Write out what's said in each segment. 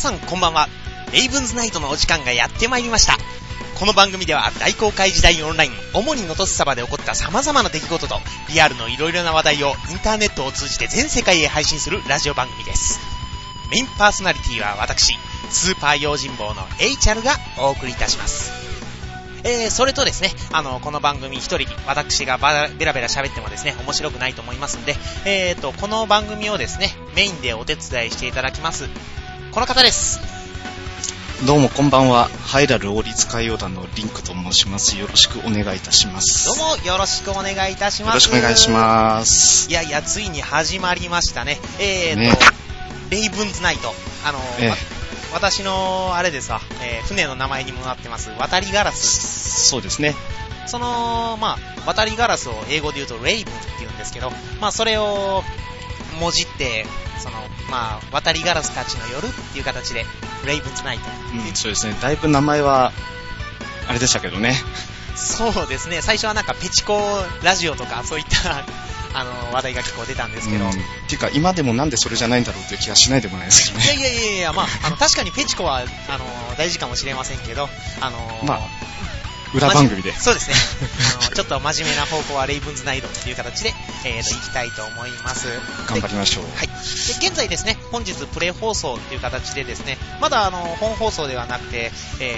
さんこんばんは。レイブンズナイトのお時間がやってまいりました。この番組では大航海時代オンライン、主に能登サバで起こった様々な出来事とリアルのいろいろな話題をインターネットを通じて全世界へ配信するラジオ番組です。メインパーソナリティは私、スーパー用心棒の HR がお送りいたします。それとですね、この番組一人私がベラベラ喋ってもですね、面白くないと思いますんで、この番組をですね、メインでお手伝いしていただきます。この方です。 どうもこんばんは。ハイラル王立海洋団のリンクと申します。よろしくお願いいたします。 どうもよろしくお願いいたします。 よろしくお願いします。 いやついに始まりましたね。レイブンズナイト。私のあれですわ、船の名前にもなってます渡りガラス。 そうですね。 その渡りガラスを英語で言うとレイブンって言うんですけど、それをもじって渡りガラスたちの夜っていう形でレイブンズナイト、 そうですね。だいぶ名前はあれでしたけどね。 そうですね。最初はなんかペチコラジオとかそういった話題が結構出たんですけど、 っていうか今でもなんでそれじゃないんだろうっていう気がしないでもないですけどね。 いや確かにペチコは大事かもしれませんけど、 裏番組でそうですね。ちょっと真面目な方向はレイブンズナイトっていう形でいきたいと思います。 頑張りましょう。 はい。で現在ですね、本日プレ放送っていう形でですね、まだ本放送ではなくて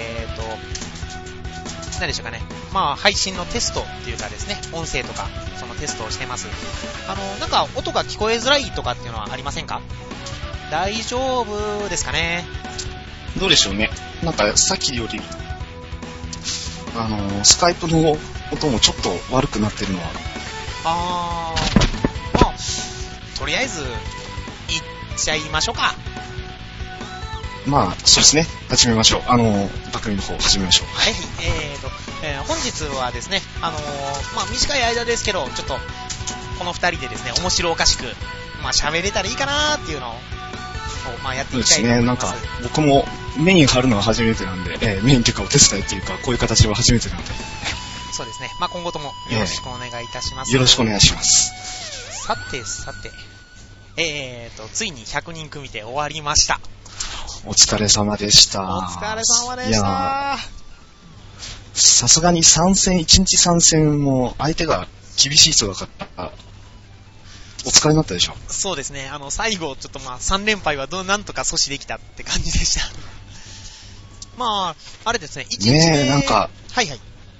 何でしょうかね。配信のテストっていうかですね、音声とかそのテストをしてます。なんか音が聞こえづらいとかっていうのはありませんか？大丈夫ですかね？ どうでしょうね。なんかさっきよりスカイプの音もちょっと悪くなってるのは。 とりあえずいっちゃいましょうか。 そうですね。始めましょう。番組の方始めましょう。 はい。本日はですね、短い間ですけど、ちょっとこの二人でですね、面白おかしく喋れたらいいかなーっていうのをやっていきたいと思います。 そうですね。なんか僕もメイン張るのは初めてなんで、メインというかお手伝いというかこういう形は初めてなんで。 そうですね。今後ともよろしくお願いいたします。 よろしくお願いします。 さて、ついに100人組で終わりました。 お疲れ様でした。 お疲れ様でした。 さすがに1日3戦も相手が厳しい人だからお疲れになったでしょ。 そうですね。最後ちょっと3連敗はなんとか阻止できたって感じでした。あれですね。1日目なんかはい。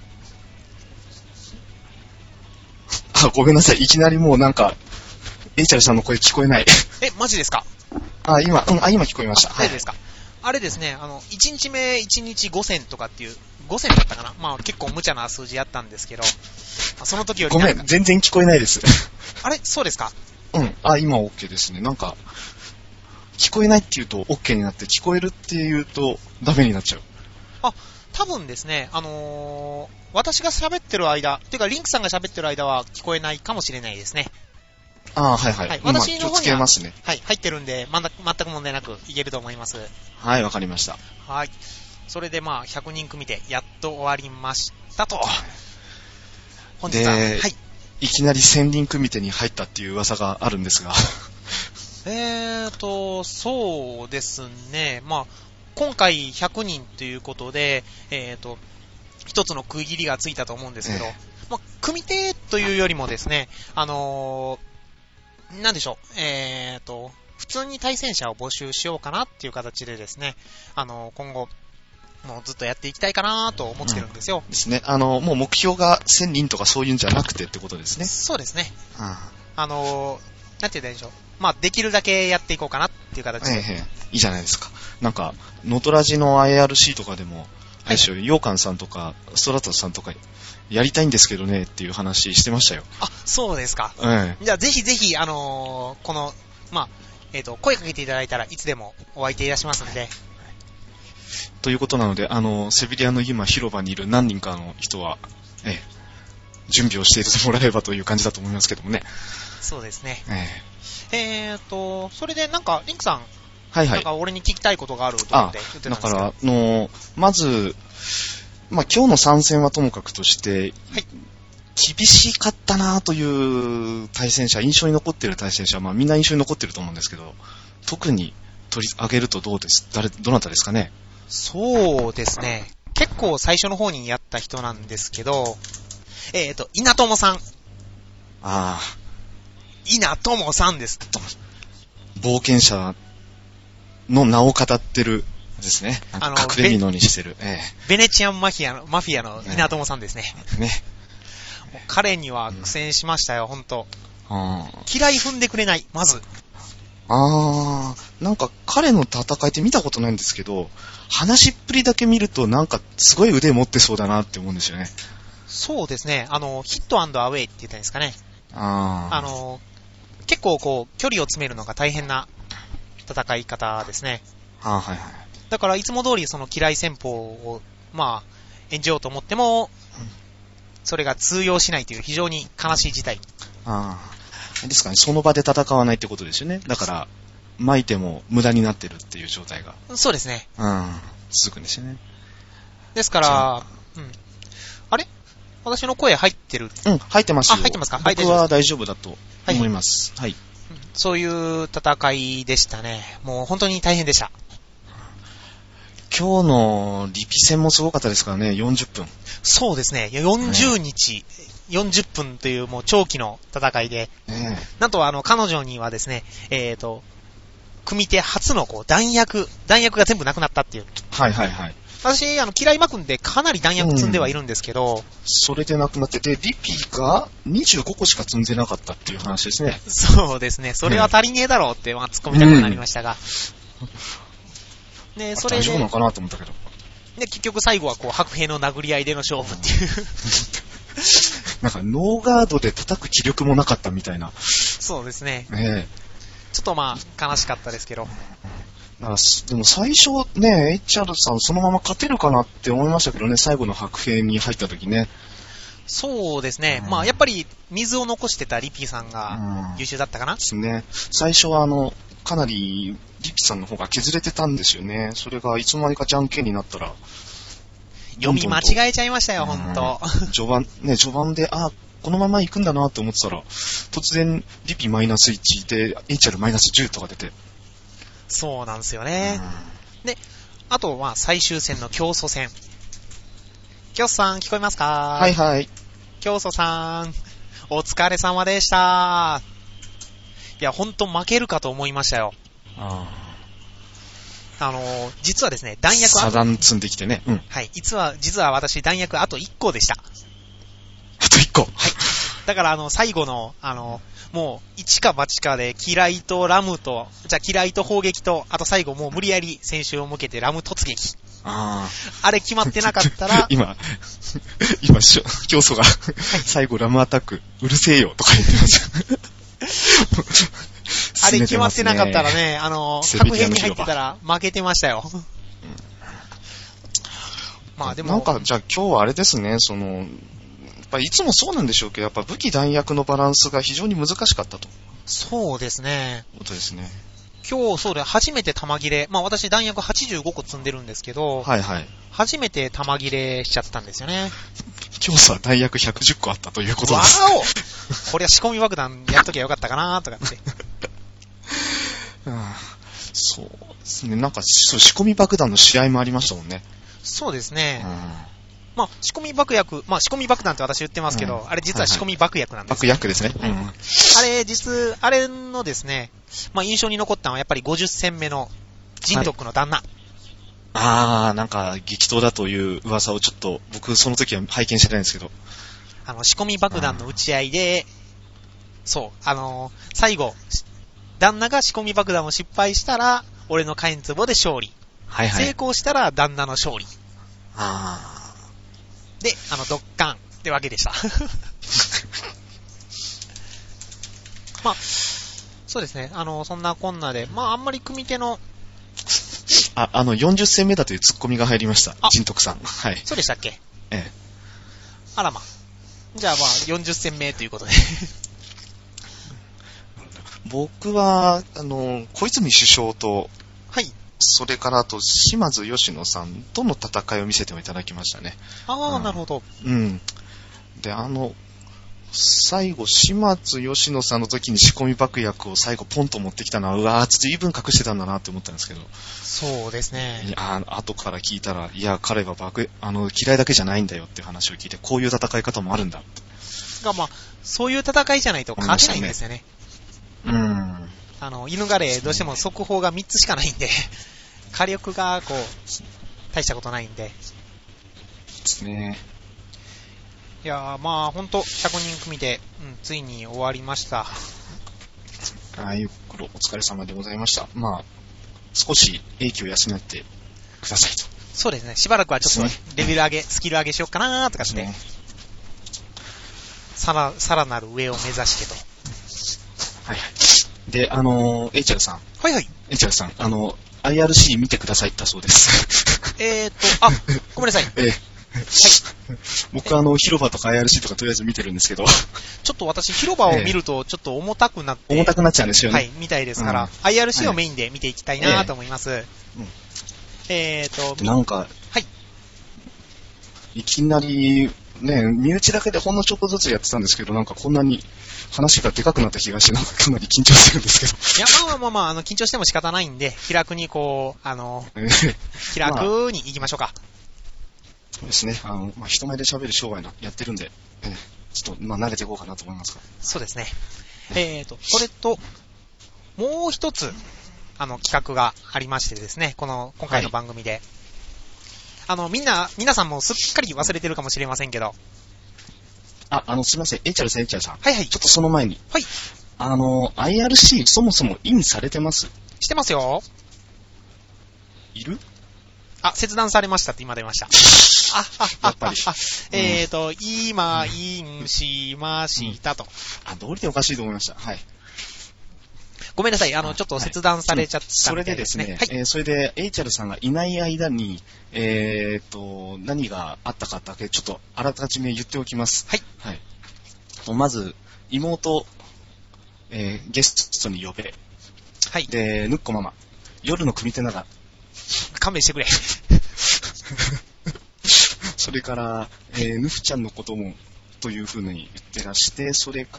ごめんなさい。いきなりもうなんかエイチャルさんの声聞こえない。 マジですか？ 今聞こえました。 はい。ですか。あれですね。1日目1日5戦とかっていう5戦だったかな。結構無茶な数字やったんですけど、その時よりごめん、全然聞こえないです。 あれそうですか？ 今 OK ですね。なんか聞こえないって言うと OK になって、聞こえるって言うとダメになっちゃう。 多分ですね、私が喋ってる間、てかリンクさんが喋ってる間は聞こえないかもしれないですね。 はい。 私の方にはますね。 はい、入ってるんで、全く問題なくいけると思います。 はい、わかりました。 はい。それで100人組でやっと終わりましたと。本日は、はい。 いきなり1000人組手に入ったっていう噂があるんですが。 そうですね。今回100人ということで、一つの区切りがついたと思うんですけど、組手というよりもですね、なんでしょう、普通に対戦者を募集しようかなっていう形でですね、今後、もうずっとやっていきたいかなと思ってるんですよ。 ですね。もう目標が1000人とかそういうんじゃなくてってことですね。 そうですね。なんて言ったらいいんでしょう。できるだけやっていこうかなっていう形で。 いいじゃないですか。なんか、ノトラジの IRC とかでも、ヨーカンさんとか、ストラトスさんとか、やりたいんですけどねっていう話してましたよ。 そうですか。じゃあぜひぜひ、この、声かけていただいたらいつでもお相手いたしますので。 ということなので、セビリアの今広場にいる何人かの人は、準備をしていてもらえればという感じだと思いますけどもね。 そうですね。それでなんか、リンクさん、 なんか俺に聞きたいことがあると思って言ってたんですけど。 だから、まず、今日の参戦はともかくとして、厳しかったなという対戦者、印象に残っている対戦者、みんな印象に残っていると思うんですけど、特に取り上げるとどなたですかね？ そうですね。結構最初の方にやった人なんですけど、稲友さん。 ああ。 稲友さんです。 冒険者の名を語ってるですね。隠れ蓑にしてる。 ベネチアンマフィアの稲友さんですね。 ね。 彼には苦戦しましたよ、ほんと。嫌い踏んでくれない、まず。 なんか彼の戦いって見たことないんですけど、話っぷりだけ見るとなんかすごい腕持ってそうだなって思うんですよね。 そうですね。ヒット&アウェイって言ったんですかね。結構こう、距離を詰めるのが大変な戦い方ですね。 はいはい。 だからいつも通りその嫌い戦法を、演じようと思っても、それが通用しないという非常に悲しい事態。 ですかね、その場で戦わないってことですよね。だから、巻いても無駄になってるっていう状態が。 そうですね。 続くんですよね。 ですから、あれ？私の声入ってる？ 入ってますよ。 入ってますか？ 僕は大丈夫だと思います。はい。 そういう戦いでしたね。もう本当に大変でした。 今日のリピ戦もすごかったですからね、40分。 そうですね。40日、40分というもう長期の戦いで、なんと彼女にはですね、組手初のこう弾薬が全部なくなったっていう。 はいはいはい。 私、嫌いまくんでかなり弾薬積んではいるんですけど、 それでなくなってて、リピが25個しか積んでなかったっていう話ですね。 そうですね。それは足りねえだろうって、突っ込みたくなりましたが。ね、それで。 大丈夫なのかなと思ったけど。 で、結局最後はこう、白兵の殴り合いでの勝負っていう。 なんか、ノーガードで叩く気力もなかったみたいな。 そうですね。ちょっと悲しかったですけど。 でも最初ね、HR さんそのまま勝てるかなって思いましたけどね、最後の白兵に入った時ね。 そうですね。やっぱり水を残してたリピーさんが優秀だったかな。 ですね。最初はかなりリピさんの方が削れてたんですよね。それがいつの間にかじゃんけんになったら。 読み間違えちゃいましたよ、ほんと。 序盤で、このまま行くんだなって思ってたら、突然リピマイナス1で、HR マイナス10とか出て。 そうなんですよね。で、あと最終戦の競争戦。教祖さん聞こえますか？ はいはい。 教祖さん、お疲れ様でした。いや、ほんと負けるかと思いましたよ。実はですね、弾薬サダン積んできてね。 はい。実は私弾薬あと1個でした。 あと1個。はい。 だから最後の、もう、一か八かで、嫌いとラムと、嫌いと砲撃と、あと最後もう無理やり選手を向けてラム突撃。あれ決まってなかったら、 今、教祖が、最後ラムアタック、うるせえよとか言ってます。 あれ決まってなかったらね、白兵に入ってたら負けてましたよ。でも。 なんか、じゃあ今日はあれですね、やっぱいつもそうなんでしょうけど、やっぱ武器弾薬のバランスが非常に難しかったと。 そうですね。 ことですね。 今日、そうで、初めて弾切れ。私弾薬85個積んでるんですけど、 はいはい。 初めて弾切れしちゃったんですよね。 今日は弾薬110個あったということです。 わおこれは仕込み爆弾やっときゃよかったかなとかって。 そうですね。なんか、仕込み爆弾の試合もありましたもんね。 そうですね。仕込み爆薬、仕込み爆弾って私言ってますけど、あれ実は仕込み爆薬なんです、 爆薬ですね。 あれのですね、印象に残ったのはやっぱり50戦目のジンドックの旦那。 なんか激闘だという噂をちょっと、僕その時は拝見してないんですけど。 仕込み爆弾の打ち合いで、最後、旦那が仕込み爆弾を失敗したら、俺の火炎壺で勝利。はいはい。成功したら旦那の勝利。で、ドッカンってわけでした。そうですね。そんなこんなで、あんまり組手の、 40戦目だというツッコミが入りました。仁徳さん。はい。 そうでしたっけ？ ええ。 あらじゃあ40戦目ということで。 僕は、小泉首相と、 はい。 それからあと、島津義野さんとの戦いを見せていただきましたね。 なるほど。 で、 最後、島津義野さんの時に仕込み爆薬を最後ポンと持ってきたのは、うわー、随分隠してたんだなって思ったんですけど。 そうですね。 後から聞いたら、いや、彼は嫌いだけじゃないんだよっていう話を聞いて、こういう戦い方もあるんだって。 が、まあ、そういう戦いじゃないと勝てないんですよね。犬ガレーどうしても速報が3つしかないんで、火力がこう、大したことないんで。 ですね。 いやー、まあ、ほんと、100人組で、ついに終わりました。 ゆっくりお疲れ様でございました。まあ、少し英気を養ってくださいと。 そうですね。しばらくはちょっとレベル上げ、スキル上げしようかなーとかして、さらなる上を目指してと。 はいはい。で、エイチャルさん。 はいはい。 エイチャルさん、IRC 見てくださいったそうです。 ごめんなさい。はい、 僕広場とか IRC とかとりあえず見てるんですけど。 ちょっと私広場を見るとちょっと重たくなって。 重たくなっちゃうんですよね。 はい、みたいですから、IRC をメインで見ていきたいなと思います。 なんか、 はい。 いきなり、ね、身内だけでほんのちょっとずつやってたんですけど、なんかこんなに話がでかくなった気がして、なんかかなり緊張してるんですけど。 いや、まあ、緊張しても仕方ないんで、気楽にこう、気楽に行きましょうか。 そうですね。人前で喋る商売やってるんで、ちょっと、慣れていこうかなと思いますが。 そうですね。それと、もう一つ、企画がありましてですね、今回の番組で。はい、皆さんもすっかり忘れてるかもしれませんけど。 すいません。エイチャルさん。 はいはい。 ちょっとその前に。 はい。 IRC そもそもインされてます？ してますよ。 いる？ 切断されましたって今出ました。 やっぱり。 今、インしましたと。 道理でおかしいと思いました。はい。 ごめんなさい。ちょっと切断されちゃったみたいですね。 それでですね、それで、エイチャルさんがいない間に、何があったかだけ、ちょっと、あらかじめ言っておきます。 はい。 はい。まず、妹、ゲストに呼べ。 はい。 で、ぬっこママ、夜の組手なら、 勘弁してくれ。 それから、ぬふちゃんのことも、という風に言ってらして、それから、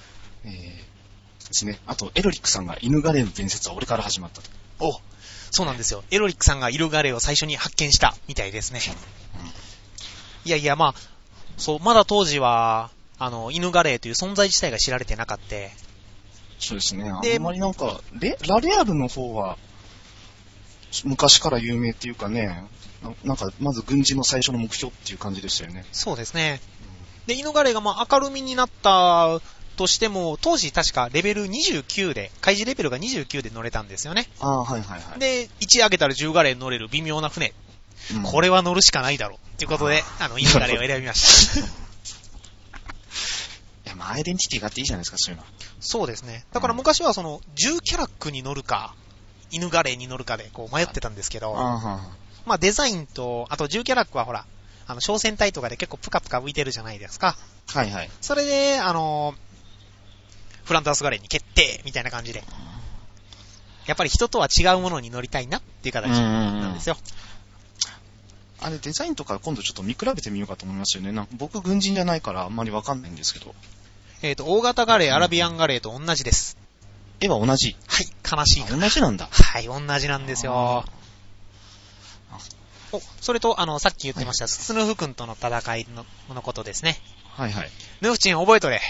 ですね。あと、エロリックさんが犬ガレーの伝説は俺から始まったと。 そうなんですよ。エロリックさんが犬ガレーを最初に発見したみたいですね。いや、まあ、まだ当時は、犬ガレーという存在自体が知られてなかった。 そうですね。あんまりなんか、ラレアルの方は、昔から有名っていうかね、なんか、まず軍事の最初の目標っていう感じでしたよね。 そうですね。で、犬ガレーがまあ明るみになったとしても、当時確かレベル29で、開示レベルが29で乗れたんですよね。 はいはいはい。 で、1上げたら10ガレー乗れる微妙な船。これは乗るしかないだろう。ということで、犬ガレーを選びました。いや、まあ、アイデンティティがあっていいじゃないですか、そういうのは。 そうですね。だから昔は10キャラックに乗るか、犬ガレーに乗るかでこう迷ってたんですけど、まあデザインと、あと10キャラックはほら、小戦隊とかで結構プカプカ浮いてるじゃないですか。 はいはい。 それで、フランダースガレーに決定みたいな感じで。やっぱり人とは違うものに乗りたいなっていう形なんですよ。 あれデザインとか今度ちょっと見比べてみようかと思いますよね。僕軍人じゃないからあんまりわかんないんですけど。 大型ガレー、アラビアンガレーと同じです。 絵は同じ？ はい、悲しいかな。 同じなんだ。 はい、同じなんですよ。それと、さっき言ってました、スヌフ君との戦いのことですね。 はいはい。 ヌフチン覚えとれ。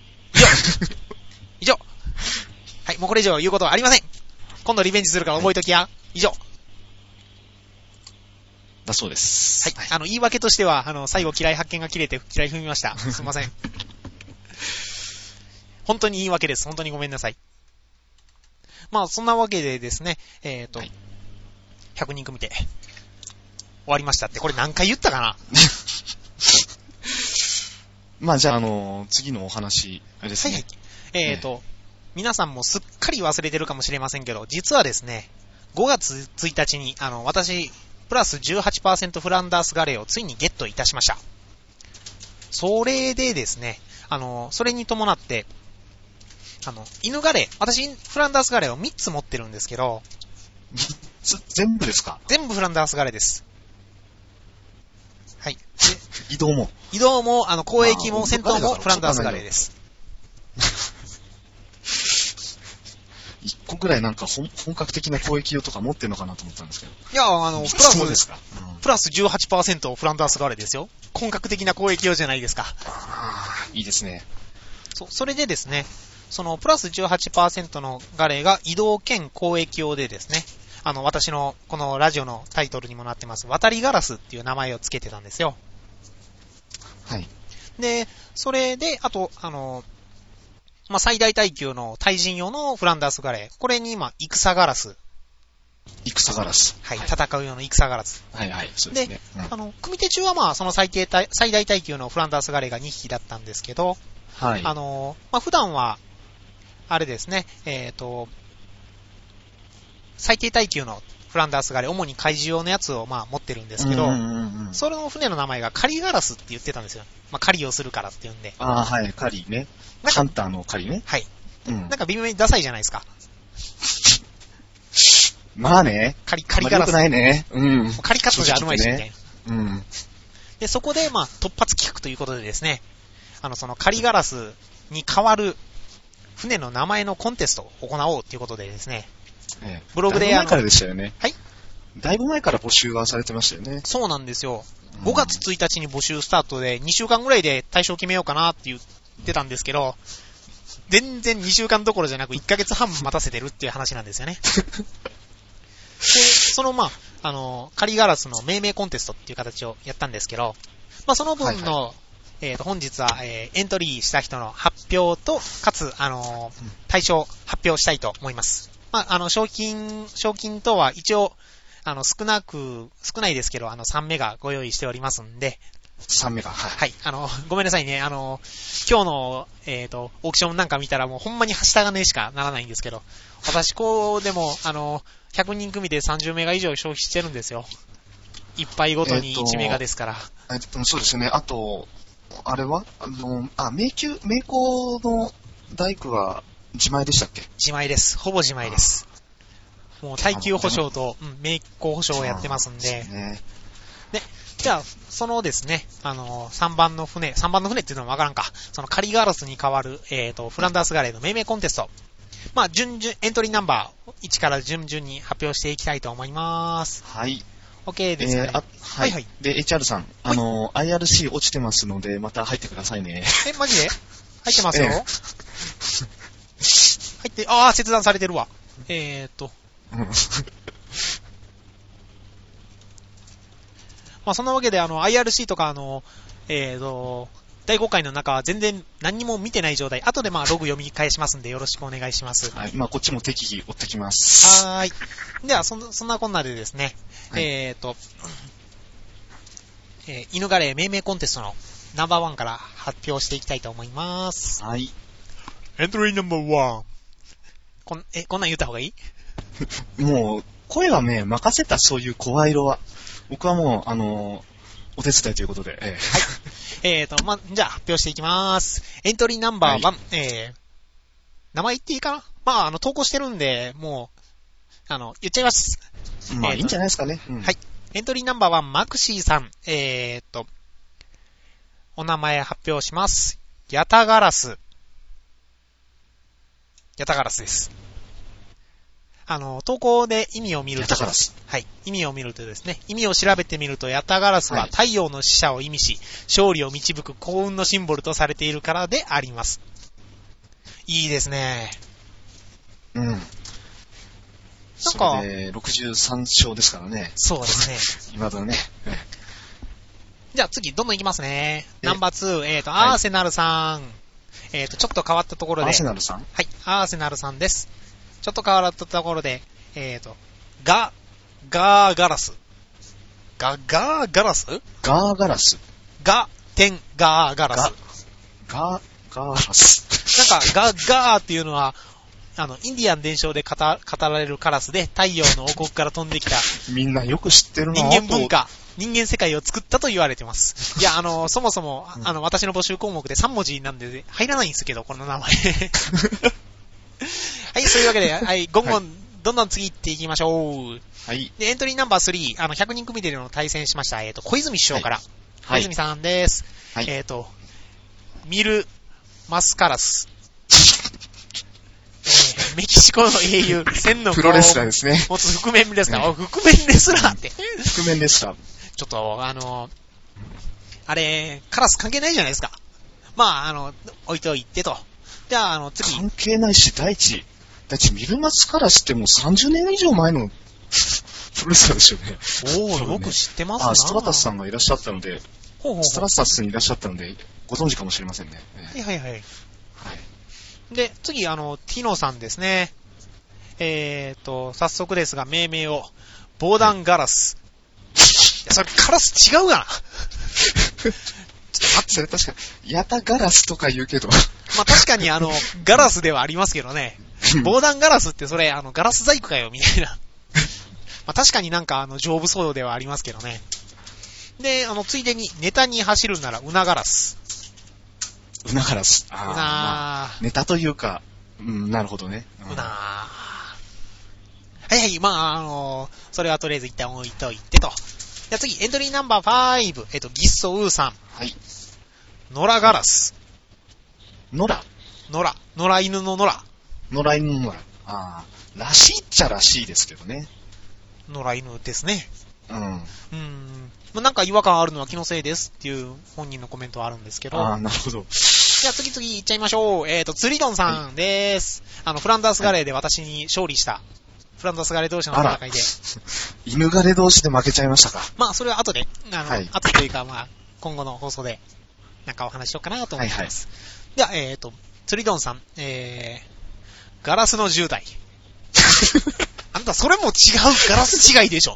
以上。はい、もうこれ以上言うことはありません。今度リベンジするから覚えときや。以上。 だそうです。 はい。言い訳としては、最後嫌い発見が切れて嫌い踏みました。すいません。本当に言い訳です。本当にごめんなさい。まあ、そんなわけでですね、はい、100人組で終わりましたって、これ何回言ったかなまあ、じゃあ、次のお話、あれですね。 はいはい。皆さんもすっかり忘れてるかもしれませんけど、実はですね、5月1日に、私、プラス 18% フランダースガレーをついにゲットいたしました。それでですね、それに伴って、犬ガレー、私、フランダースガレーを3つ持ってるんですけど、 全部ですか？ 全部フランダースガレーです。はい。 移動も、 交易も戦闘もフランダースガレーです。 一個ぐらいなんか本格的な攻撃用とか持ってんのかなと思ったんですけど。 いや、 そうですか。 プラス 18% フランダースガレーですよ。本格的な攻撃用じゃないですか。 いいですね。 それでですね、そのプラス 18% のガレーが移動兼攻撃用でですね、私のこのラジオのタイトルにもなってます、渡りガラスっていう名前をつけてたんですよ。 はい。 で、それで、あと、最大耐久の対人用のフランダースガレー。これに今、戦ガラス。 戦ガラス。 はい、戦う用の戦ガラス。 はいはい、そうですね。 組手中はその最大耐久のフランダースガレーが2匹だったんですけど、 はい。 普段は、あれですね、最低耐久のフランダースガレー、主に怪獣用のやつを持ってるんですけど、それの船の名前がカリガラスって言ってたんですよ。狩りをするからって言うんで。 はい、狩りね。ハンターの狩りね。 はい。なんか微妙にダサいじゃないですか。 まあね。 カリガラス。 良くないね。 カリカットじゃあるまいしみたいな。 で、そこで突発企画ということでですね、そのカリガラスに代わる船の名前のコンテストを行おうということでですね、ブログでだいぶ前からでしたよね。 はい。 だいぶ前から募集はされてましたよね。 そうなんですよ。5月1日に募集スタートで2週間ぐらいで対象決めようかなって言ってたんですけど、全然2週間どころじゃなく1ヶ月半待たせてるっていう話なんですよね。で、そのカリガラスの命名コンテストっていう形をやったんですけど、その分の、本日は、エントリーした人の発表と、かつ、対象発表したいと思います。賞金等は一応、少ないですけど、3メガご用意しておりますんで。 3メガ、 はい。ごめんなさいね。今日の、オークションなんか見たらもうほんまにはした金しかならないんですけど、私でも、100人組で30メガ以上消費してるんですよ。1杯ごとに1メガですから。 そうですね。あと、あれは名工の大工は自前でしたっけ？ 自前です。ほぼ自前です。もう耐久保証と、名工保証をやってますんで。で、じゃあ、そのですね、3番の船っていうのはわからんか。そのカリガラスに代わる、フランダースガレーの命名コンテスト。エントリーナンバー1から順々に発表していきたいと思います。 はい。 OK ですね。 はいはい。で、HR さん、IRC 落ちてますので、また入ってくださいね。 マジで入ってますよ。入って、切断されてるわ。そんなわけで、IRC とか、大公開の中は全然何にも見てない状態。後でログ読み返しますんでよろしくお願いします。 はい。こっちも適宜追ってきます。 はーい。では、そんなこんなでですね、はい、犬ガレー命名コンテストのナンバー1から発表していきたいと思います。 はい。 エントリーナンバー1。こんなん言った方がいい？ もう、声はね、任せた、そういう声色は。僕はもう、お手伝いということで。 はい。じゃあ発表していきます。エントリーナンバー1、はい、名前言っていいかな？投稿してるんで、もう、言っちゃいます。 いいんじゃないですかね。 はい。エントリーナンバー1、マクシーさん。お名前発表します。ヤタガラス。ヤタガラスです。投稿で意味を見ると、はい。意味を見るとですね、意味を調べてみると、ヤタガラスは太陽の使者を意味し、勝利を導く幸運のシンボルとされているからであります。いいですね。 それで63勝ですからね。 そうですね。今だね。 じゃあ次、どんどんいきますね。ナンバー2、アーセナルさん。ちょっと変わったところで。 アーセナルさん？ はい、アーセナルさんです。ちょっと変わったところで、ガーガラス。ガーガラス？ ガーガラス。 ガーガラス。 ガーラス。 なんか、ガーっていうのは、インディアン伝承で語られるカラスで、太陽の王国から飛んできた。 みんなよく知ってるな。 人間文化、人間世界を作ったと言われてます。いや、そもそも、私の募集項目で3文字なんで、入らないんですけど、この名前。はい、そういうわけで、はい、どんどん次行っていきましょう。 はい。 で、エントリーナンバー3、100人組での対戦しました、小泉首相から。 小泉さんです。 はい。 ミル・マスカラス。メキシコの英雄、千のプロレスラーですね。 持つ覆面レスラー。ね、覆面レスラーって。 覆面レスラー。 ちょっと、あれ、カラス関係ないじゃないですか。まあ、置いといてと。じゃあ、次。 関係ないし、第一、ミルマスカラスってもう30年以上前のプロレスラーですよね。 おー、よく知ってますな。 ストラタスさんがいらっしゃったので、ストラタスにいらっしゃったので、ご存知かもしれませんね。 はいはいはい。はい。で、次、ティノさんですね。早速ですが、命名を、防弾ガラス。いや、それ、カラス違うがな。 それ確か、ヤタガラスとか言うけど。 まあ確かにガラスではありますけどね。防弾ガラスってそれ、ガラス細工かよ、みたいな。まあ確かになんか丈夫そうではありますけどね。で、ついでに、ネタに走るなら、ウナガラス。 ウナガラス。まあ、ネタというか、なるほどね。 ウナはいはい、まあ、それはとりあえず一旦置いといてと。じゃあ次、エントリーナンバー5、ギッソウーさん。 はい。 ノラガラス。 ノラ犬のノラ。 ノラ犬のノラ。らしいっちゃらしいですけどね。 ノラ犬ですね。 まあ、なんか違和感あるのは気のせいですっていう本人のコメントはあるんですけど。 なるほど。 じゃあ次行っちゃいましょう。ツリドンさんです。はい、フランダースガレーで私に勝利した。フランダースガレー同士の戦いで。 犬ガレ同士で負けちゃいましたか。 まあ、それは後で、 はい、 後というか、まあ、今後の放送で、なんかお話しようかなと思います。はいはい、では、ツリドンさん、ガラスの10代。あんた、それも違うガラス違いでしょ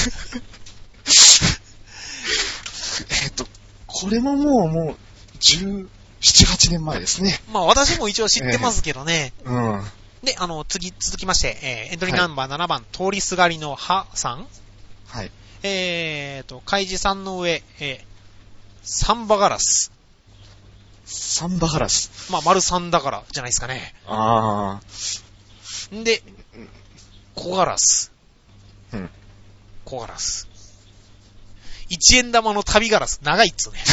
これももう、17、8年前ですね。 まあ、私も一応知ってますけどね。で、続きまして、エントリーナンバー7番、通りすがりのハさん。 はい。 海事さんの上、サンバガラス。 サンバガラス。 まあ、丸3だからじゃないですかね。で、小ガラス。小ガラス。1円玉の旅ガラス。長いっつうね。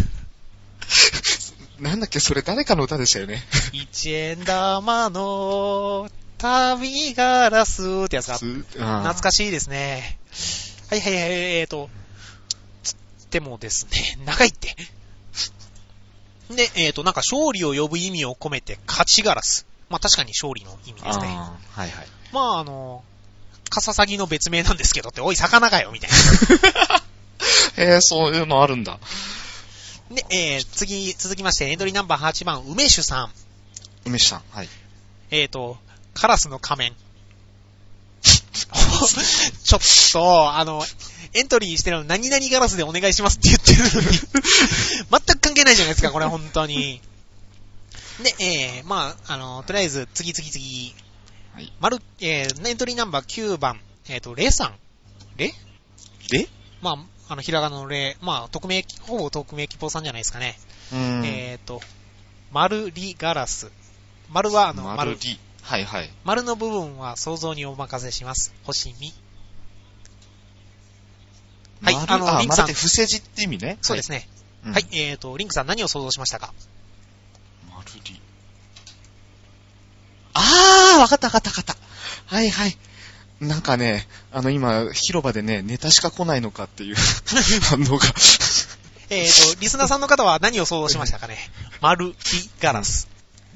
なんだっけ、それ誰かの歌でしたよね。 1円玉の旅ガラスってやつが懐かしいですね。はいはいはい、つってもですね、長いって。で、なんか勝利を呼ぶ意味を込めて勝ちガラス。まあ確かに勝利の意味ですね。 はいはい。 まあカササギの別名なんですけどって、おい魚かよみたいな。そういうのあるんだ。 で、続きまして、エントリーナンバー8番、梅酒さん。 梅酒さん、はい。 カラスの仮面。ちょっと、エントリーしてるの何々ガラスでお願いしますって言ってるのに、全く関係ないじゃないですか、これ本当に。で、まあ、とりあえず、次。はい。エントリーナンバー9番、レさん。レまあ、ひらがなのレ、まあ、ほぼ匿名希望さんじゃないですかね。丸リガラス。丸は丸リ。はいはい。 丸の部分は想像にお任せします。星見。はい、 リンクさん。丸って伏せ字って意味ね。 そうですね。はい、リンクさん何を想像しましたか？ 丸リ。わかった。はいはい。なんかね、今、広場でね、ネタしか来ないのかっていう反応が。 リスナーさんの方は何を想像しましたかね？丸リガラス。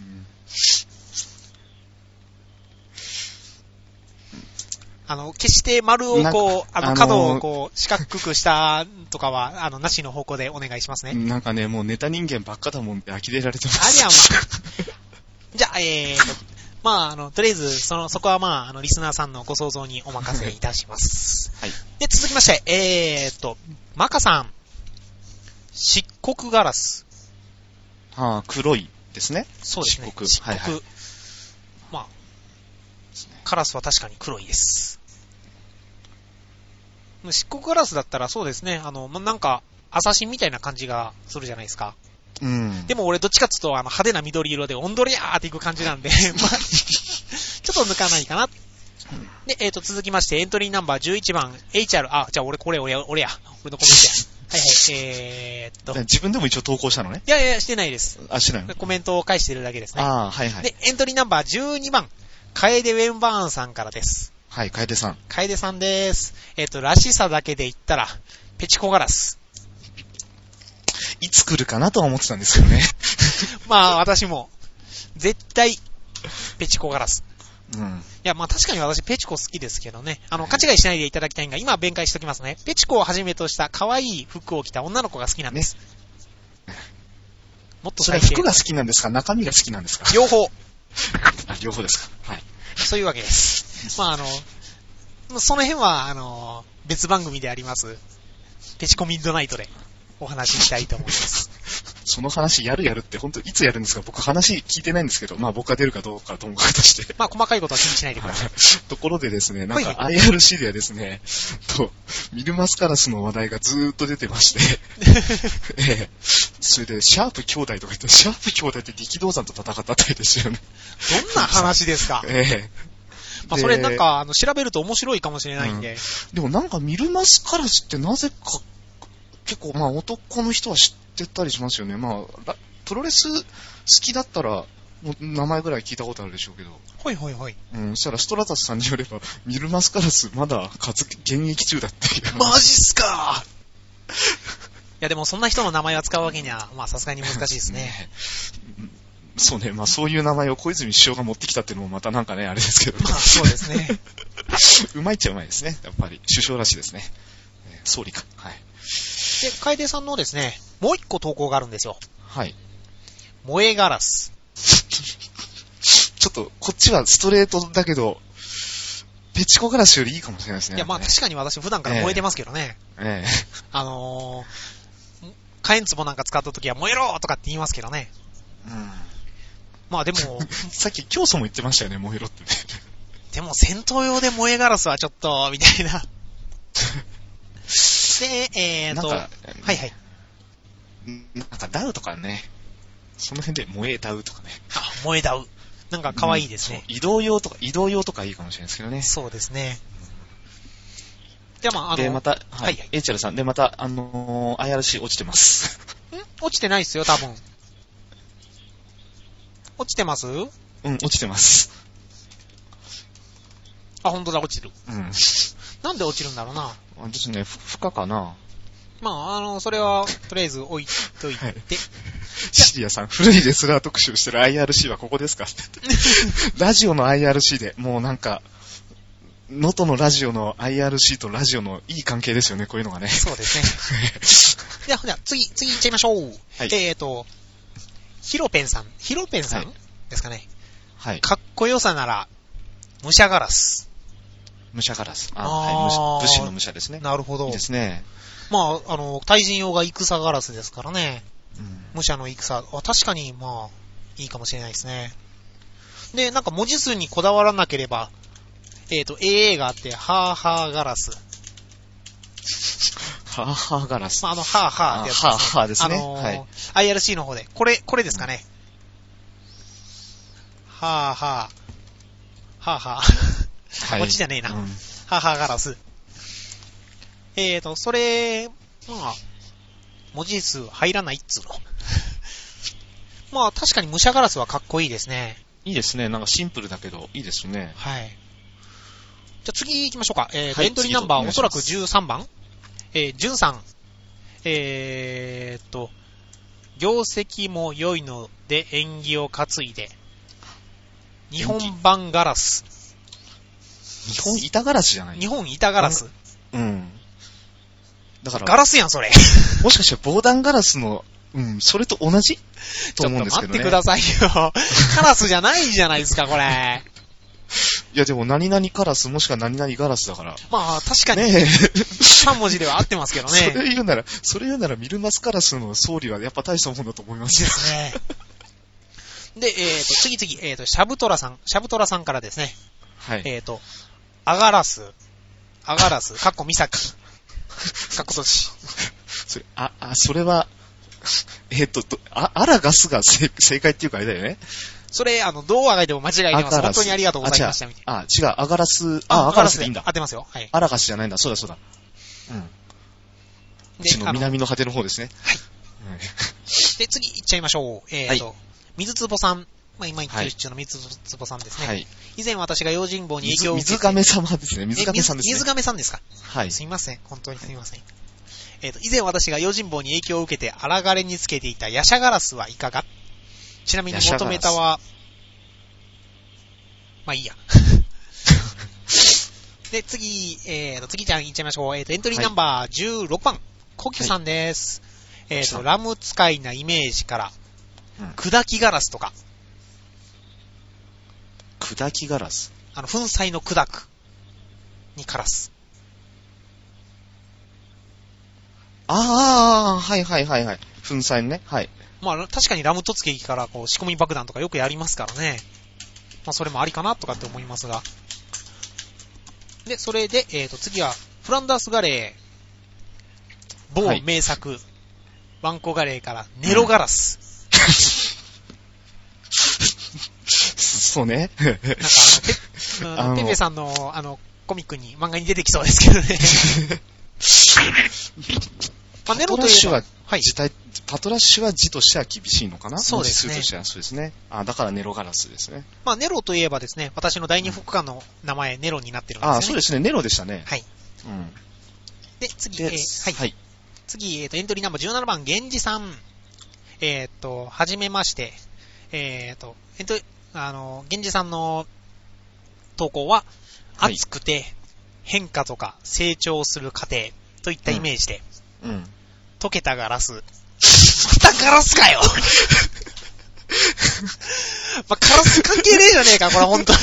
決して丸をこう、角をこう、四角くしたとかは、なしの方向でお願いしますね。 なんかね、もうネタ人間ばっかだもんって呆れられてます。 ありゃまあ。じゃあ、まあ、とりあえず、そこはまあ、リスナーさんのご想像にお任せいたします。 はい。 で、続きまして、マカさん。漆黒ガラス。 黒いですね。 そうですね。 漆黒。はいはい。 まあ、カラスは確かに黒いです。漆黒ガラスだったらそうですね、なんか、アサシンみたいな感じがするじゃないですか。でも俺どっちかっていうと派手な緑色でオンドリアーっていく感じなんで、まあ、ちょっと抜かないかな。で、続きましてエントリーナンバー11番 HR、じゃあ俺や。俺のコメントや。 はいはい、 自分でも一応投稿したのね。 いやいや、してないです。 してないの？ コメントを返してるだけですね。 はいはい。 で、エントリーナンバー12番、楓ウェンバーンさんからです。 はい、楓さん。 楓さんです。らしさだけで言ったら、ペチコガラス。 いつ来るかなとは思ってたんですけどね。 まあ、私も、絶対、ペチコガラス。 うん。 いや、まあ確かに私ペチコ好きですけどね。勘違いしないでいただきたいんが、今弁解しときますね。ペチコをはじめとした可愛い服を着た女の子が好きなんです。ね、もっとそれは服が好きなんですか？中身が好きなんですか？ 両方。 両方ですか。はい。 そういうわけです。まあその辺は、別番組であります、ペチコミッドナイトでお話ししたいと思います。 その話やるって本当いつやるんですか？僕話聞いてないんですけど、まあ僕が出るかどうかともかくとして。 まあ細かいことは気にしないでください。 ところでですね、なんか IRC ではですね、ミルマスカラスの話題がずーっと出てまして、それでシャープ兄弟とか言って、シャープ兄弟って力道山と戦ったりですよね。 どんな話ですか？まあそれなんか調べると面白いかもしれないんで。 でもなんかミルマスカラスってなぜか結構まあ男の人は知ってたりしますよね。まあプロレス好きだったらもう名前ぐらい聞いたことあるでしょうけど。 はいはいはい。 そしたらストラタスさんによればミルマスカラスまだ現役中だっていう。 マジっすか。いやでもそんな人の名前を使うわけにはまあさすがに難しいですね。 そうね、まあそういう名前を小泉首相が持ってきたっていうのもまたなんかねあれですけど。 まあそうですね。 うまいっちゃうまいですね。やっぱり首相らしいですね。総理か。はい。 で、楓さんのですね、もう一個投稿があるんですよ。 はい。 萌えガラス。 ちょっと、こっちはストレートだけど、ペチコガラスよりいいかもしれないですね。 いや、まあ確かに私普段から燃えてますけどね。火炎壺なんか使った時は燃えろとかって言いますけどね。まあでも、 さっき教祖も言ってましたよね、燃えろってね。 でも戦闘用で萌えガラスはちょっと、みたいな。で、 なんか、 はいはい。 なんかダウとかね、その辺で萌えダウとかね。 萌えダウ。なんか可愛いですね。 移動用とかいいかもしれないですけどね。 そうですね。じゃあまあで、また、はい。エイチャルさん、で、また、IRC 落ちてます。 落ちてないっすよ、多分。落ちてます？ 落ちてます。 本当だ、落ちる。なんで落ちるんだろうな。 ですね、負荷かな。 まあ、それは、とりあえず置いといて。はい、 シリアさん、古いレスラー特集してる IRC はここですかってラジオの IRC で、もうなんか、能登のラジオの IRC とラジオのいい関係ですよね、こういうのがね。 そうですね。じゃあ、次行っちゃいましょう。はい、ヒロペンさんですかね。はい。かっこよさなら、武者ガラス。 武者ガラス。はい。武士の武者ですね。 なるほど。 いいですね。 まあ、対人用が戦ガラスですからね。武者の戦は確かに、まあ、いいかもしれないですね。で、なんか文字数にこだわらなければ、AA があって、ハーハーガラス。 ハーハーガラス。 まあ、ハーハーってやつですね。 ハーハーですね。 はい。IRC の方で。これですかね。ハーハー。ハーハー。はい、こっちじゃねえな。ハーハーガラス。それ、まあ、文字数入らないっつうの。まあ、確かに武者ガラスはかっこいいですね。 いいですね。なんかシンプルだけど、いいですね。 はい。じゃあ次行きましょうか。エントリーナンバーおそらく13番。潤さん。業績も良いので縁起を担いで。日本版ガラス。 日本板ガラスじゃない？ 日本板ガラス。 だから。 ガラスやん、それ。 もしかして防弾ガラスの、それと同じと思うんですけどね。 ちょっと待ってくださいよ。カラスじゃないじゃないですか、これ。 いやでも何々カラスもしくは何々ガラスだから。 まあ確かに。ね3文字では合ってますけどね。 それ言うならミルマスカラスの総理はやっぱ大したもんだと思いますよ。 ですね。で、次、シャブトラさんからですね。 はい。 アガラス、かっこミサキ。かっこどち。 それは、アラガスが正解っていうかあれだよね。 それ、どうあがいても間違いないます。本当にありがとうございました。 違う、アガラス、アガラスでいいんだ。 当てますよ。はい。 アラガスじゃないんだ。そうだ。 うちの南の果ての方ですね。 はい。で、次行っちゃいましょう。はい、水壺さん。まあ、今休止中の水壺さんですね。はい。以前私が用心棒に影響を受けて。 水亀様ですね。水亀さんですね。 水亀さんですか。 はい。 すいません。本当にすいません。以前私が用心棒に影響を受けて荒枯れにつけていたヤシャガラスはいかが？ちなみに元メタは、まあいいや。で、次じゃあ行っちゃいましょう。エントリーナンバー16番、コキュさんです。はい、ラム使いなイメージから、砕きガラスとか。 砕きガラス？ 粉砕の砕くにカラス。 はいはいはいはい。粉砕ね。はい。 まあ確かにラム突撃からこう仕込み爆弾とかよくやりますからね。まあそれもありかなとかって思いますが。で、それで、次は、フランダースガレー、某名作、はい、ワンコガレーからネロガラス。 そうね。 なんかペペさんのコミックに漫画に出てきそうですけどね。 パトラッシュは、はい、パトラッシュは字としては厳しいのかな？ そうですね。 字としてはそうですね。だからネロガラスですね。 まあネロといえばですね、私の第二副官の名前、ネロになってるんですよね。 そうですね。ネロでしたね。 はい。うん。で、次、はい。 はい。 次、エントリーナンバー17番、源氏さん。はじめまして。源氏さんの投稿は、はい、熱くて変化とか成長する過程といったイメージで、溶けたガラス。またガラスかよまあ、ガラス関係ねえじゃねえか、これ本当に。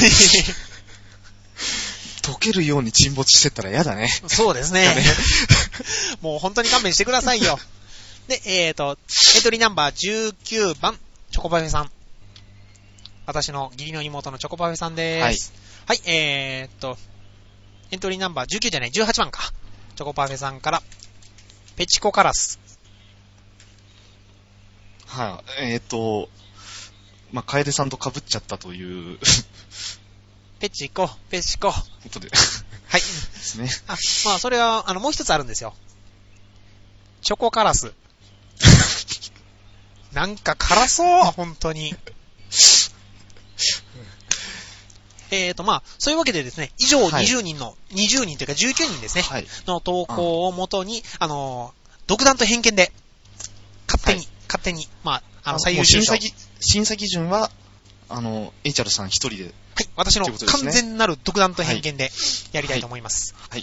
溶けるように沈没してったら嫌だね。 そうですね。もう本当に勘弁してくださいよ。で、エントリーナンバー19番、チョコパフェさん。私の義理の妹のチョコパフェさんです。はい。はい、エントリーナンバー19じゃない、18番か。チョコパフェさんから、ペチコカラス。 はい、まあ、楓さんと被っちゃったという。 ペチコ。 ことで。 はい。 ですね。 まあ、それは、もう一つあるんですよ。チョコカラス。なんか辛そう、本当に。まあ、そういうわけでですね、以上20人の、はい、20人というか19人ですね、はい、の投稿をもとに、独断と偏見で、勝手に、まあ、最優秀賞。 審査基準は、HR さん一人で。 はい、私の完全なる独断と偏見でやりたいと思います。はい。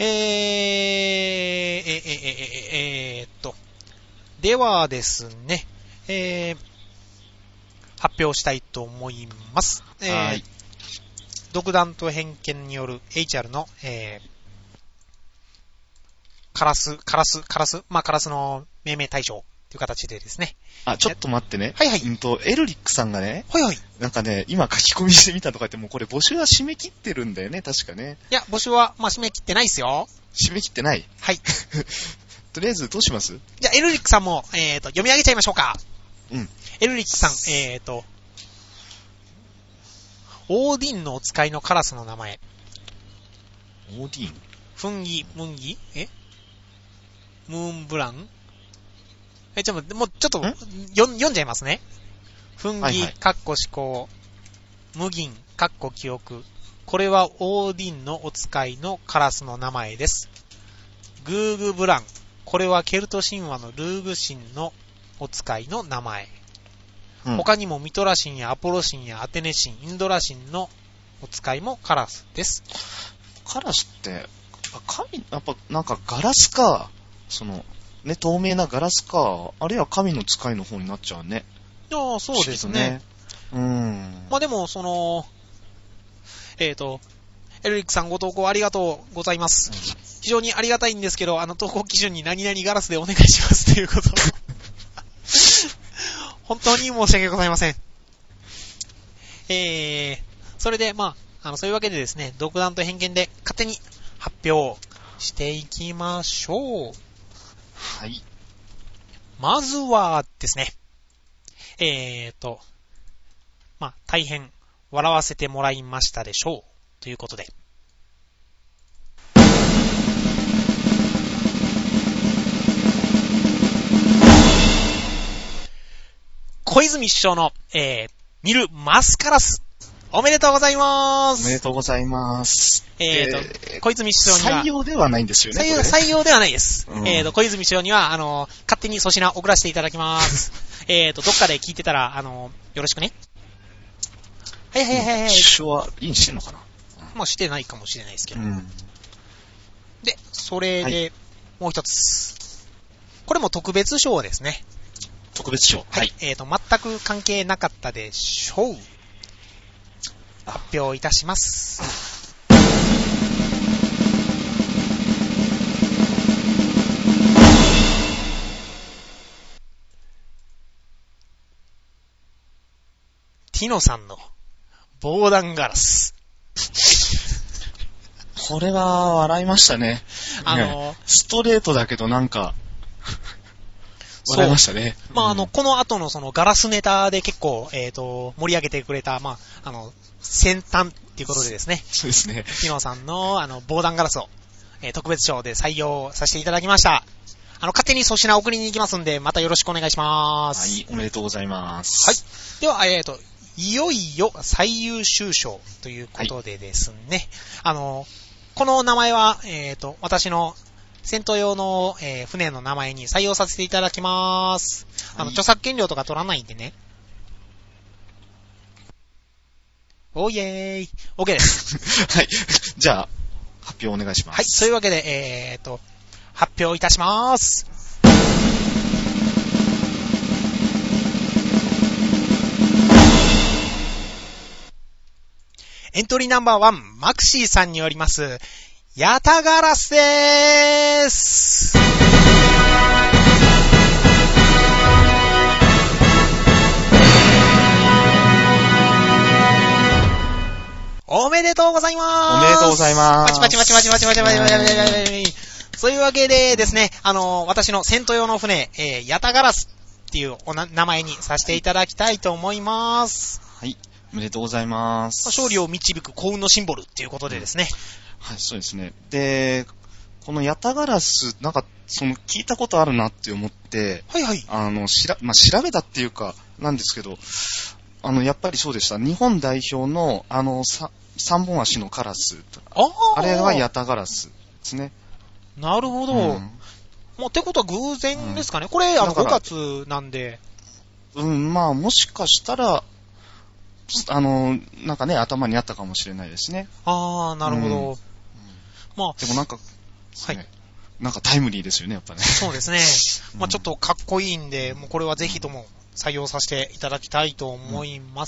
ではですね、発表したいと思います。はい。独断と偏見による HR の、カラスまあ、カラスの命名対象という形でですね。 ちょっと待ってね。 はいはい。 エルリックさんがね。 はいはい。 なんかね、今書き込みしてみたとか言ってもこれ募集は締め切ってるんだよね、確かね。 いや、募集は、まあ、締め切ってないっすよ。 締め切ってない？ はい。 とりあえずどうします？ じゃあ、エルリックさんも、読み上げちゃいましょうか。 うん。 エルリックさん、オーディンのお使いのカラスの名前。 オーディン？ ムーンブラン？もうちょっと、読んじゃいますね。フンギ、かっこ思考。無銀、かっこ記憶。これはオーディンのお使いのカラスの名前です。グーグブラン。これはケルト神話のルーグ神のお使いの名前。他にもミトラ神やアポロ神やアテネ神、インドラ神のお使いもカラスです。 カラスって、やっぱなんかガラスか、ね、透明なガラスか、あるいは神の使いの方になっちゃうね。 いや、そうですね。まあでも、エルリックさんご投稿ありがとうございます。非常にありがたいんですけど、投稿基準に何々ガラスでお願いしますということを。本当に申し訳ございません。それで、まあ、そういうわけでですね、独断と偏見で勝手に発表していきましょう。 はい。 まずはですね、まあ、大変笑わせてもらいましたでしょう。ということで。 小泉首相の、ミルマスカラス。おめでとうございます。 おめでとうございます。 小泉首相には。 採用ではないんですよね。 採用ではないです。小泉首相には、勝手に粗品送らせていただきます。どっかで聞いてたら、よろしくね。はい。 首相はインしてんのかな？ もうしてないかもしれないですけど。 うん、 で、それで、もう一つ。これも特別賞ですね。 特別賞。 はい。全く関係なかったでしょう。発表いたします。ティノさんの防弾ガラス。 これは笑いましたね。ストレートだけどなんか笑いましたね。 まあこの後のそのガラスネタで結構盛り上げてくれた先端っていうことでですね。 そうですね。 ティノさんの防弾ガラスを、特別賞で採用させていただきました。勝手に粗品送りに行きますんで、またよろしくお願いします。 はい、おめでとうございます。 はい。では、いよいよ最優秀賞ということでですね。はい、この名前は、私の戦闘用の、船の名前に採用させていただきます。はい、著作権料とか取らないんでね。おーイェーイ。OK です。 はい。じゃあ、発表お願いします。 はい。そういうわけで、発表いたします。エントリーナンバー1、マクシーさんによります、ヤタガラスでーす。おめでとうございます。 おめでとうございます。 パチパチ。そういうわけでですね、私の戦闘用の船、ヤタガラスっていう名前にさせていただきたいと思います。 はい。おめでとうございます。 勝利を導く幸運のシンボルっていうことでですね。 はい、そうですね。で、このヤタガラス、なんか、聞いたことあるなって思って、 はい。 調べたっていうか、なんですけど、やっぱりそうでした。日本代表の、三本足のカラス。あれがヤタガラスですね。 なるほど。もうってことは偶然ですかね。これ、5月なんで。 もしかしたら、なんかね、頭にあったかもしれないですね。 なるほど。 でもなんか、はい。なんかタイムリーですよね、やっぱね。 そうですね。ちょっとかっこいいんで、もうこれはぜひとも採用させていただきたいと思います。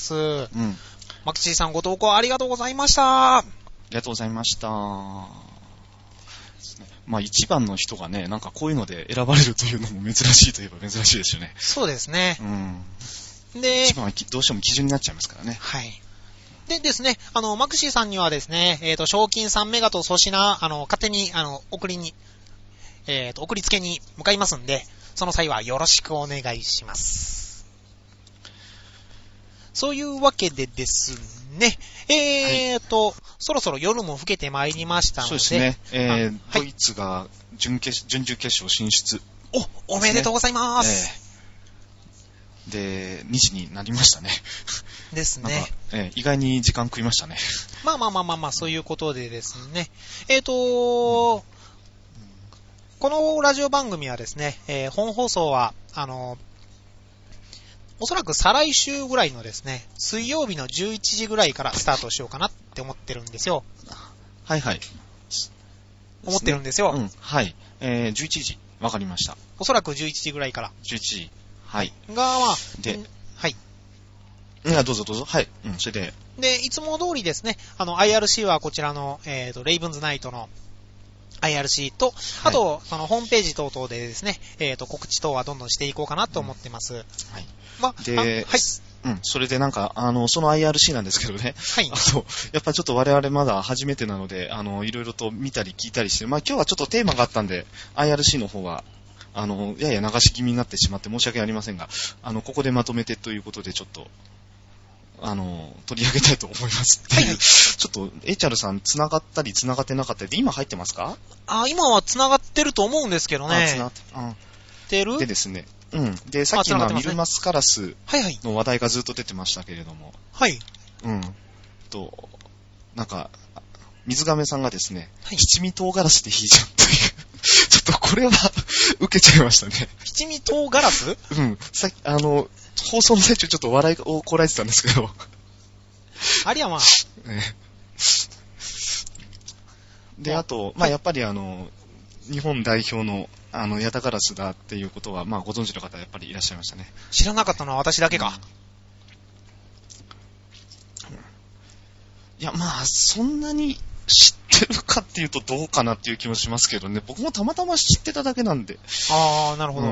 マキチーさんご投稿ありがとうございました。 ありがとうございました。一番の人がね、なんかこういうので選ばれるというのも珍しいといえば珍しいですよね。 そうですね。 で、一番はどうしても基準になっちゃいますからね。 はい。でですね、マクシーさんにはですね、賞金3メガと粗品、勝手に、送りつけに向かいますんで、その際はよろしくお願いします。そういうわけでですね、そろそろ夜も更けてまいりましたので。 そうですね、ドイツが準々決勝進出、 おめでとうございます。 で、2時になりましたね。 ですね。 意外に時間食いましたね。 そういうことでですね。このラジオ番組はですね、本放送は、おそらく再来週ぐらいのですね、水曜日の11時ぐらいからスタートしようかなって思ってるんですよ。はい。思ってるんですよ。 はい。11時、わかりました。 おそらく11時ぐらいから。 11時。はい。 で、はい。 どうぞ。はい。それで。 で、いつも通りですね、IRC はこちらの、レイブンズナイトの IRC と、あと、そのホームページ等々でですね、告知等はどんどんしていこうかなと思ってます。はい。 で、それでなんか、その IRC なんですけどね。はい。やっぱちょっと我々まだ初めてなので、いろいろと見たり聞いたりして、今日はちょっとテーマがあったんで、IRC の方は、やや流し気味になってしまって申し訳ありませんが、ここでまとめてということでちょっと、取り上げたいと思います。はい。ちょっと、HR さん、繋がったり繋がってなかったりで、今入ってますか？ 今は繋がってると思うんですけどね。 繋がってる。 てる？ でですね、 うん。で、さっきのミルマスカラスの話題がずっと出てましたけれども。 はい。 うん。なんか、水亀さんがですね、七味唐辛子でいいじゃんという。ちょっとこれは受けちゃいましたね。 七味唐辛子？ うん。さっき、放送の最中ちょっと笑いをこらえてたんですけど。 ありゃまあ。 で、あと、まあ、やっぱり日本代表の、ヤタガラスだっていうことは、まあ、ご存知の方やっぱりいらっしゃいましたね。 知らなかったのは私だけか。 いや、まあ、そんなに知ってるかっていうとどうかなっていう気もしますけどね。僕もたまたま知ってただけなんで。 ああ、なるほど。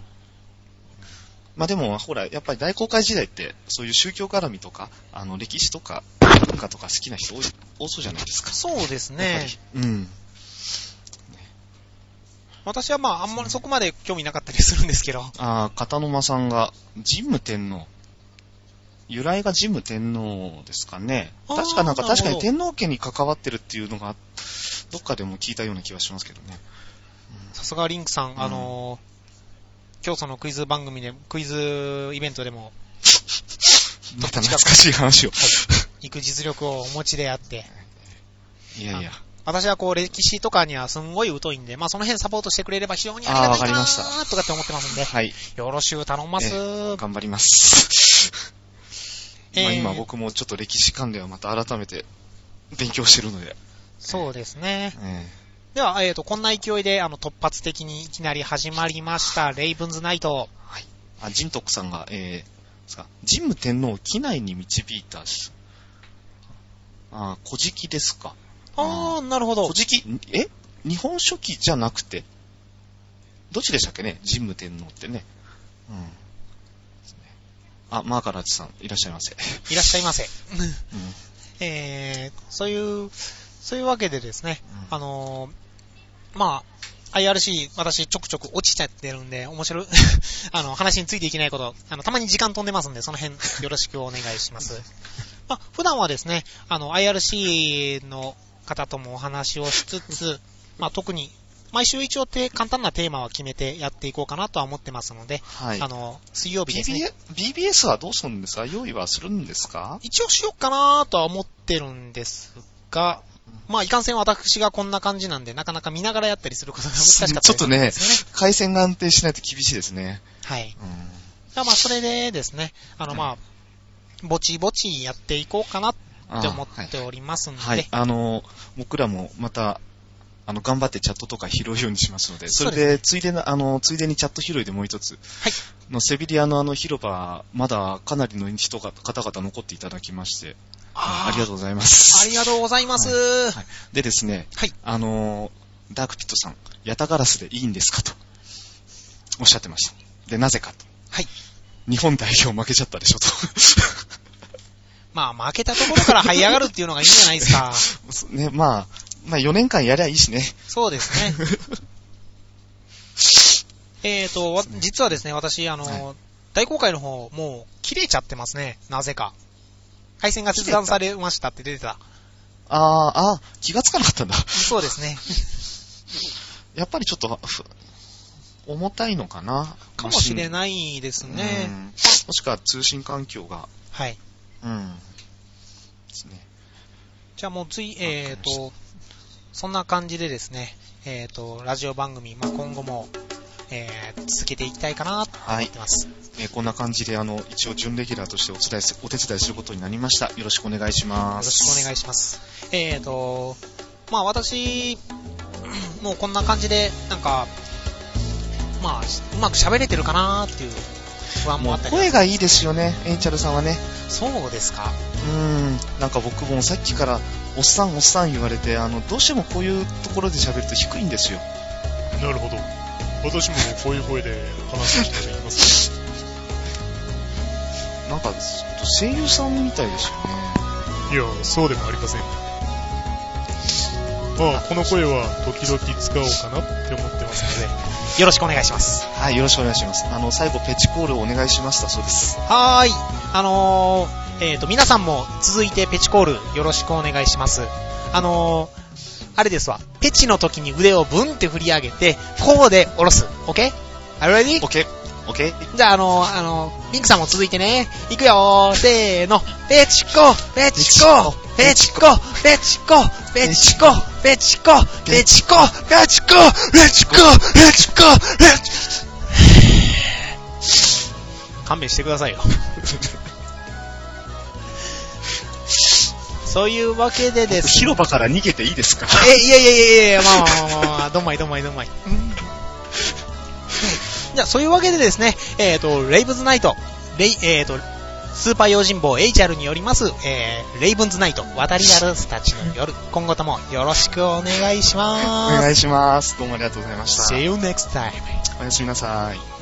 まあでも、ほら、やっぱり大航海時代って、そういう宗教絡みとか、歴史とか、文化とか好きな人多そうじゃないですか。 そうですね。 うん。 私はまあ、あんまりそこまで興味なかったりするんですけど。 片野間さんが、神武天皇。由来が神武天皇ですかね。確かに天皇家に関わってるっていうのが、どっかでも聞いたような気がしますけどね。 さすがリンクさん、今日そのクイズ番組で、クイズイベントでも、 また懐かしい話を。 行く実力をお持ちであって。 いやいや。 私はこう歴史とかにはすんごい疎いんで、まあその辺サポートしてくれれば非常にありがたいかなとかって思ってますんで。 はい。 よろしゅう頼ます。 頑張ります。まあ今僕もちょっと歴史関連はまた改めて勉強してるので。 そうですね。では、こんな勢いで、突発的にいきなり始まりました、レイブンズナイト。 はい。ジントックさんが、神武天皇を畿内に導いた、古事記ですか。 なるほど。 古事記、日本書紀じゃなくて、どっちでしたっけね、神武天皇ってね。マーカラッチさん、いらっしゃいませ。 いらっしゃいませ。そういうわけでですね、まあ、IRC、私ちょくちょく落ちちゃってるんで、面白い、話についていけないこと、たまに時間飛んでますんで、その辺よろしくお願いします。まあ、普段はですね、IRC の方ともお話をしつつ、まあ、特に、毎週一応簡単なテーマは決めてやっていこうかなとは思ってますので、はい、水曜日ですね。 BBS はどうするんですか？用意はするんですか？ 一応しようかなとは思ってるんですが、まあ、いかんせん私がこんな感じなんで、なかなか見ながらやったりすることが難しかったりするんですよね。 ちょっとね、回線が安定しないと厳しいですね。 はい。まあ、それでですね、まあ、ぼちぼちやっていこうかなって思っておりますんで。 はい。僕らもまた、頑張ってチャットとか拾うようにしますので、それで、ついでにチャット拾いでもう一つ、はい。セビリアの広場、まだかなりの方々残っていただきまして、ありがとうございます。 ありがとうございます。 はいはい、でですね、 はい。 ダークピットさん、ヤタガラスでいいんですかと、おっしゃってました。で、なぜかと。 はい。 日本代表負けちゃったでしょと。 まあ、負けたところから這い上がるっていうのがいいんじゃないですか。 ね、まあ4年間やりゃいいしね。 そうですね。実はですね、私、大公開の方、もう、切れちゃってますね。なぜか。回線が切断されましたって出てた。 気がつかなかったんだ。 そうですね。 やっぱりちょっと、重たいのかな。 かもしれないですね。 もしくは通信環境が。 はい。 ですね。 じゃあもうそんな感じでですね、ラジオ番組、まあ、今後も、続けていきたいかなと思ってます。 はい。こんな感じで、一応準レギュラーとしてお手伝いすることになりました。よろしくお願いします。 よろしくお願いします。まあ、私、もうこんな感じで、なんか、まあ、うまく喋れてるかなっていう不安もあったり。 声がいいですよね、エンチャルさんはね。 そうですか。 なんか僕もさっきから、おっさん言われて、どうしてもこういうところで喋ると低いんですよ。 なるほど。私もこういう声で話す人がいますね。 なんか、声優さんみたいですよね。 いや、そうでもありません。まあ、この声は時々使おうかなって思ってますので。 よろしくお願いします。 はい、よろしくお願いします。最後、ペチコールをお願いしましたそうです。 はーい。皆さんも続いてペチコールよろしくお願いします。あれですわ。ペチの時に腕をブンって振り上げて、こうで下ろす。OK? Are you ready? OK。 オッケー。 じゃあ、リンクさんも続いてね。いくよー。せーの。ペチコ、ペチコ、ペチコ、ペチコ、ペチコ、ペチコ、ペチコ、ペチコ、ペチコ、ペチコ、ペチコ。勘弁してくださいよ。そういうわけでですね。 広場から逃げていいですか？ いや、まあ、どんまい。じゃあ、そういうわけでですね、レイブンズナイト、スーパー用心棒エイチャルによります、レイブンズナイト、渡り歩すたちの夜、今後ともよろしくお願いします。 お願いします。どうもありがとうございました。 See you next time. おやすみなさい。